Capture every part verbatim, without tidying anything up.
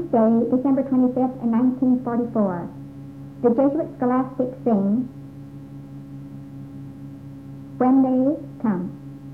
Tuesday, December twenty-fifth, in nineteen forty-four. The Jesuit scholastics sing, When They Come.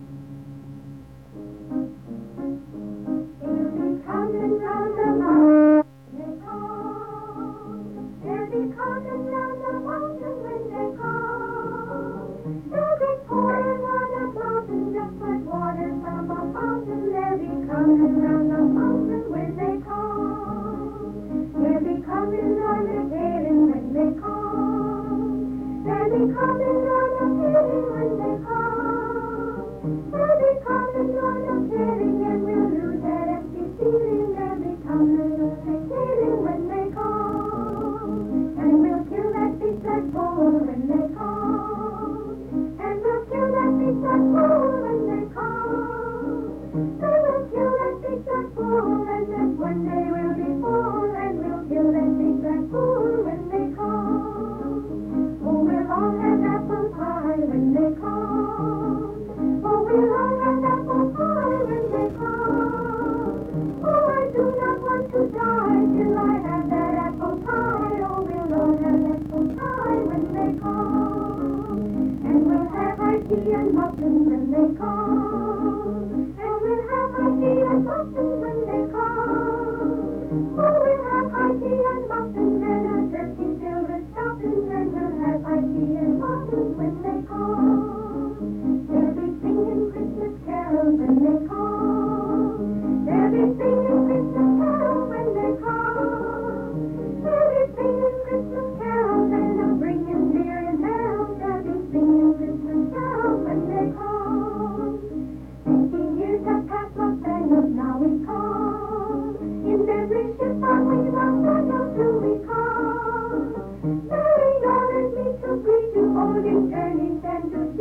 They'll be coming round the mountain when they come. They'll be coming round the mountain when they come. They'll be pouring on the mountain just like water from a fountain. They'll be coming round the mountain when they come. They'll be coming on the healing when they come. They'll be coming on the healing when they come. They'll be coming on the healing and we'll lose that empty feeling. They'll be coming on the healing when they come. And we'll kill that big black bull when they come. And we'll kill that big black bull when they come. They will kill that big black bull and then one day we'll be full. And we'll kill that big black bull when they come. Oh, we'll all have apple pie when they come. Oh, we'll all have apple pie when they come. Oh, I do not want to die till I have that apple pie. Oh, we'll all have apple pie when they come. And we'll have high tea and muffins when they come. And we'll have high tea and muffins when they come. Oh, we'll have high tea and muffins and a turkey filled with stuffings. And we'll have high tea and muffins when they come. They'll be singing Christmas carols when they come. They'll be singing Christmas carols when they come. They'll be singing Christmas carols and they'll bring in beer and bells. They'll be singing Christmas carols when they come. Fifty years have passed, Los Angeles, now we come. In every ship on we Los Angeles do we come. Merry Lord, me to greet you, old journeys and to